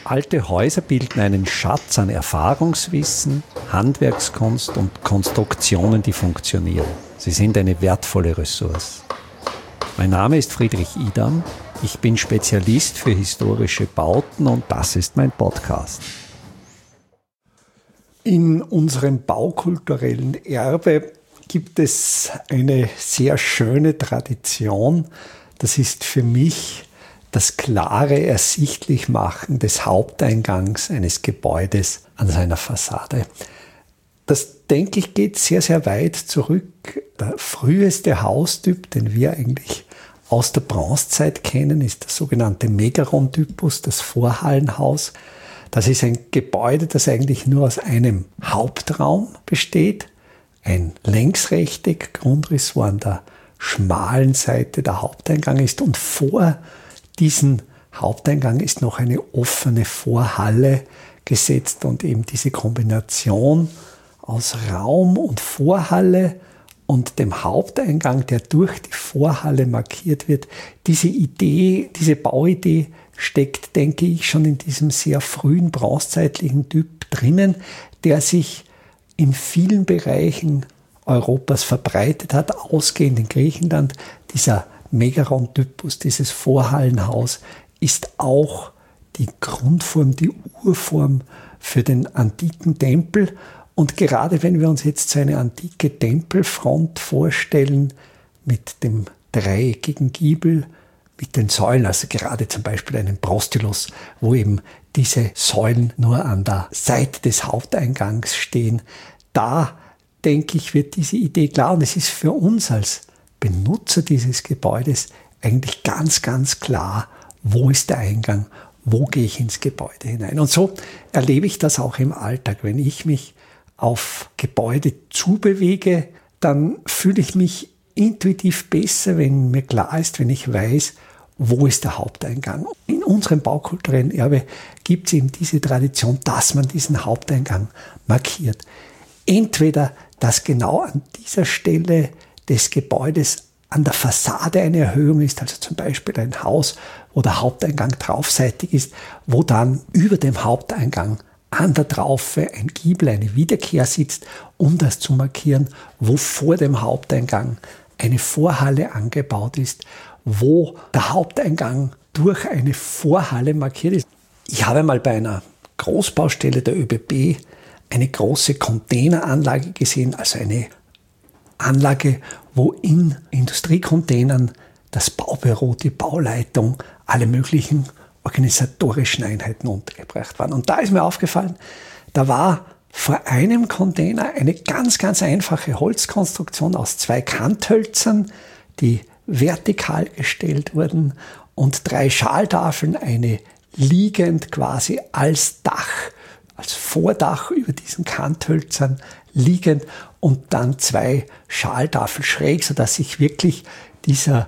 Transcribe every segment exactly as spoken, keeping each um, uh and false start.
Alte Häuser bilden einen Schatz an Erfahrungswissen, Handwerkskunst und Konstruktionen, die funktionieren. Sie sind eine wertvolle Ressource. Mein Name ist Friedrich Idam. Ich bin Spezialist für historische Bauten und das ist mein Podcast. In unserem baukulturellen Erbe gibt es eine sehr schöne Tradition. Das ist für mich das klare Ersichtlichmachen des Haupteingangs eines Gebäudes an seiner Fassade. Das, denke ich, geht sehr, sehr weit zurück. Der früheste Haustyp, den wir eigentlich aus der Bronzezeit kennen, ist der sogenannte Megaron-Typus, das Vorhallenhaus. Das ist ein Gebäude, das eigentlich nur aus einem Hauptraum besteht. Ein längsrechteckiger Grundriss, wo an der schmalen Seite der Haupteingang ist. Und vor diesen Haupteingang ist noch eine offene Vorhalle gesetzt. Und eben diese Kombination aus Raum und Vorhalle und dem Haupteingang, der durch die Vorhalle markiert wird, diese Idee, diese Bauidee steckt, denke ich, schon in diesem sehr frühen bronzezeitlichen Typ drinnen, der sich in vielen Bereichen Europas verbreitet hat, ausgehend in Griechenland. Dieser Megaron-Typus, dieses Vorhallenhaus, ist auch die Grundform, die Urform für den antiken Tempel. Und gerade wenn wir uns jetzt so eine antike Tempelfront vorstellen, mit dem dreieckigen Giebel, mit den Säulen, also gerade zum Beispiel einen Prostylus, wo eben diese Säulen nur an der Seite des Haupteingangs stehen, da, denke ich, wird diese Idee klar. Und es ist für uns als Benutzer dieses Gebäudes eigentlich ganz, ganz klar, wo ist der Eingang, wo gehe ich ins Gebäude hinein. Und so erlebe ich das auch im Alltag. Wenn ich mich auf Gebäude zubewege, dann fühle ich mich intuitiv besser, wenn mir klar ist, wenn ich weiß, wo ist der Haupteingang. In unserem baukulturellen Erbe gibt es eben diese Tradition, dass man diesen Haupteingang markiert. Entweder, dass genau an dieser Stelle des Gebäudes an der Fassade eine Erhöhung ist, also zum Beispiel ein Haus, wo der Haupteingang draufseitig ist, wo dann über dem Haupteingang an der Traufe ein Giebel, eine Wiederkehr sitzt, um das zu markieren, wo vor dem Haupteingang eine Vorhalle angebaut ist, wo der Haupteingang durch eine Vorhalle markiert ist. Ich habe mal bei einer Großbaustelle der ÖBB eine große Containeranlage gesehen, also eine Anlage, wo in Industriecontainern das Baubüro, die Bauleitung, alle möglichen organisatorischen Einheiten untergebracht waren. Und da ist mir aufgefallen, da war vor einem Container eine ganz, ganz einfache Holzkonstruktion aus zwei Kanthölzern, die vertikal gestellt wurden, und drei Schaltafeln, eine liegend quasi als Dach, als Vordach über diesen Kanthölzern liegend und dann zwei Schaltafeln schräg, sodass sich wirklich dieser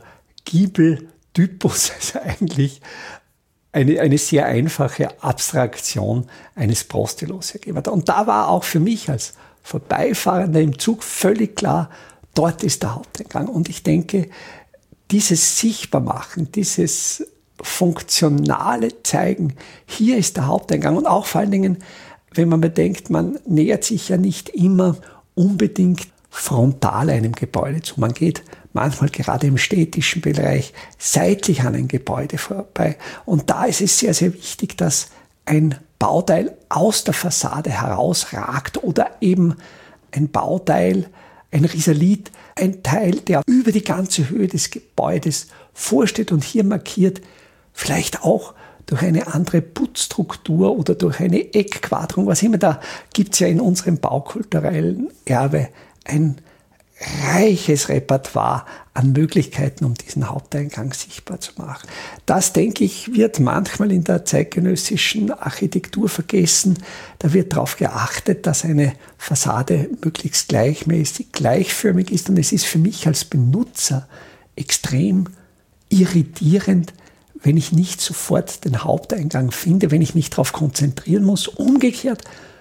Giebeltypus, also eigentlich eine, eine sehr einfache Abstraktion eines Prostylus ergeben hat. Und da war auch für mich als Vorbeifahrender im Zug völlig klar, dort ist der Haupteingang. Und ich denke, dieses Sichtbarmachen, dieses funktionale Zeigen, hier ist der Haupteingang. Und auch vor allen Dingen, wenn man bedenkt, man nähert sich ja nicht immer unbedingt frontal einem Gebäude zu. Man geht manchmal gerade im städtischen Bereich seitlich an ein Gebäude vorbei. Und da ist es sehr, sehr wichtig, dass ein Bauteil aus der Fassade herausragt oder eben ein Bauteil, ein Risalit, ein Teil, der über die ganze Höhe des Gebäudes vorsteht und hier markiert, vielleicht auch durch eine andere Putzstruktur oder durch eine Eckquaderung, was immer. Da gibt es ja in unserem baukulturellen Erbe ein reiches Repertoire an Möglichkeiten, um diesen Haupteingang sichtbar zu machen. Das, denke ich, wird manchmal in der zeitgenössischen Architektur vergessen. Da wird darauf geachtet, dass eine Fassade möglichst gleichmäßig, gleichförmig ist. Und es ist für mich als Benutzer extrem irritierend, wenn ich nicht sofort den Haupteingang finde, wenn ich mich darauf konzentrieren muss. Umgekehrt,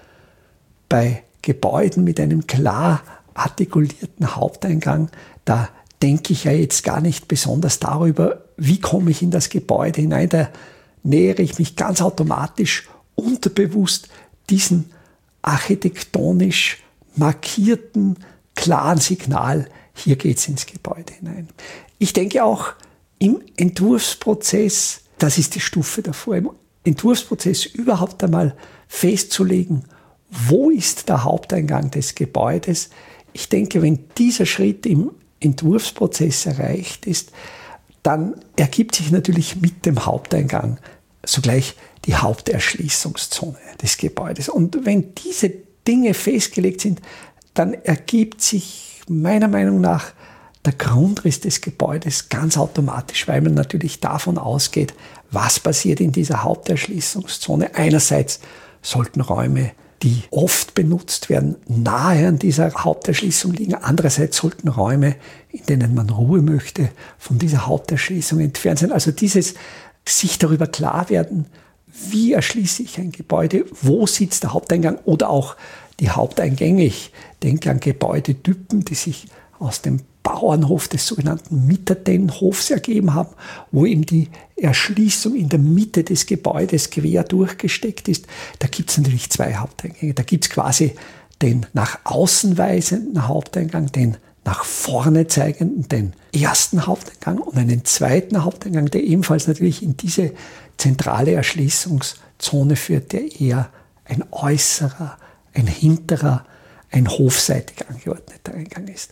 bei Gebäuden mit einem klar artikulierten Haupteingang, da denke ich ja jetzt gar nicht besonders darüber, wie komme ich in das Gebäude hinein. Da nähere ich mich ganz automatisch unterbewusst diesen architektonisch markierten, klaren Signal, hier geht's ins Gebäude hinein. Ich denke auch im Entwurfsprozess, das ist die Stufe davor, im Entwurfsprozess überhaupt einmal festzulegen, wo ist der Haupteingang des Gebäudes. Ich denke, wenn dieser Schritt im Entwurfsprozess erreicht ist, dann ergibt sich natürlich mit dem Haupteingang sogleich die Haupterschließungszone des Gebäudes. Und wenn diese Dinge festgelegt sind, dann ergibt sich meiner Meinung nach der Grundriss des Gebäudes ganz automatisch, weil man natürlich davon ausgeht, was passiert in dieser Haupterschließungszone. Einerseits sollten Räume, die oft benutzt werden, nahe an dieser Haupterschließung liegen. Andererseits sollten Räume, in denen man Ruhe möchte, von dieser Haupterschließung entfernt sein. Also dieses sich darüber klar werden, wie erschließe ich ein Gebäude, wo sitzt der Haupteingang oder auch die Haupteingänge. Ich denke an Gebäudetypen, die sich aus dem Bauernhof des sogenannten Mitterdennhofs ergeben haben, wo eben die Erschließung in der Mitte des Gebäudes quer durchgesteckt ist. Da gibt es natürlich zwei Haupteingänge. Da gibt es quasi den nach außen weisenden Haupteingang, den nach vorne zeigenden, den ersten Haupteingang und einen zweiten Haupteingang, der ebenfalls natürlich in diese zentrale Erschließungszone führt, der eher ein äußerer, ein hinterer, ein hofseitig angeordneter Eingang ist.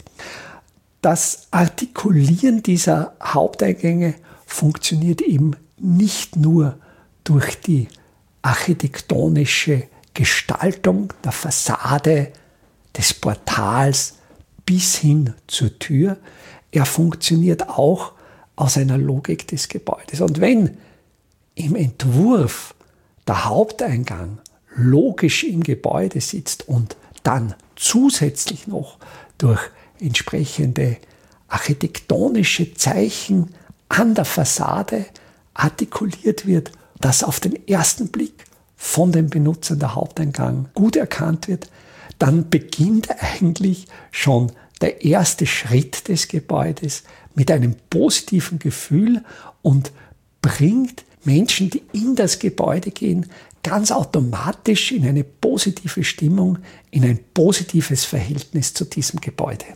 Das Artikulieren dieser Haupteingänge funktioniert eben nicht nur durch die architektonische Gestaltung der Fassade, des Portals bis hin zur Tür. Er funktioniert auch aus einer Logik des Gebäudes. Und wenn im Entwurf der Haupteingang logisch im Gebäude sitzt und dann zusätzlich noch durch entsprechende architektonische Zeichen an der Fassade artikuliert wird, das auf den ersten Blick von den Benutzern der Haupteingang gut erkannt wird, dann beginnt eigentlich schon der erste Schritt des Gebäudes mit einem positiven Gefühl und bringt Menschen, die in das Gebäude gehen, ganz automatisch in eine positive Stimmung, in ein positives Verhältnis zu diesem Gebäude.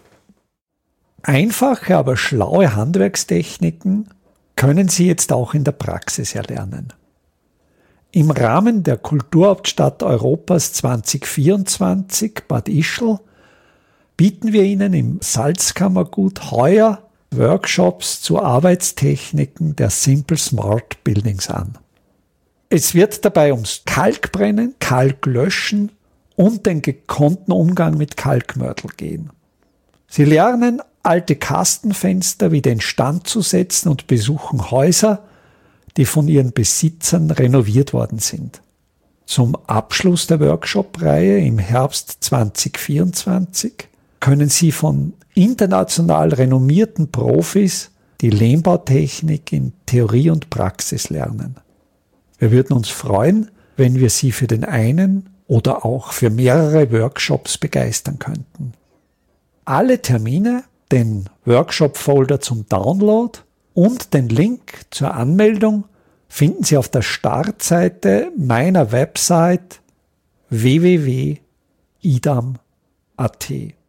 Einfache, aber schlaue Handwerkstechniken können Sie jetzt auch in der Praxis erlernen. Im Rahmen der Kulturhauptstadt Europas zwanzig vierundzwanzig Bad Ischl bieten wir Ihnen im Salzkammergut heuer Workshops zu Arbeitstechniken der Simple Smart Buildings an. Es wird dabei ums Kalkbrennen, Kalklöschen und den gekonnten Umgang mit Kalkmörtel gehen. Sie lernen, alte Kastenfenster wieder instand zu setzen und besuchen Häuser, die von ihren Besitzern renoviert worden sind. Zum Abschluss der Workshop-Reihe im Herbst zwanzig vierundzwanzig können Sie von international renommierten Profis die Lehmbautechnik in Theorie und Praxis lernen. Wir würden uns freuen, wenn wir Sie für den einen oder auch für mehrere Workshops begeistern könnten. Alle Termine, den Workshop-Folder zum Download und den Link zur Anmeldung finden Sie auf der Startseite meiner Website w w w punkt idam punkt a t.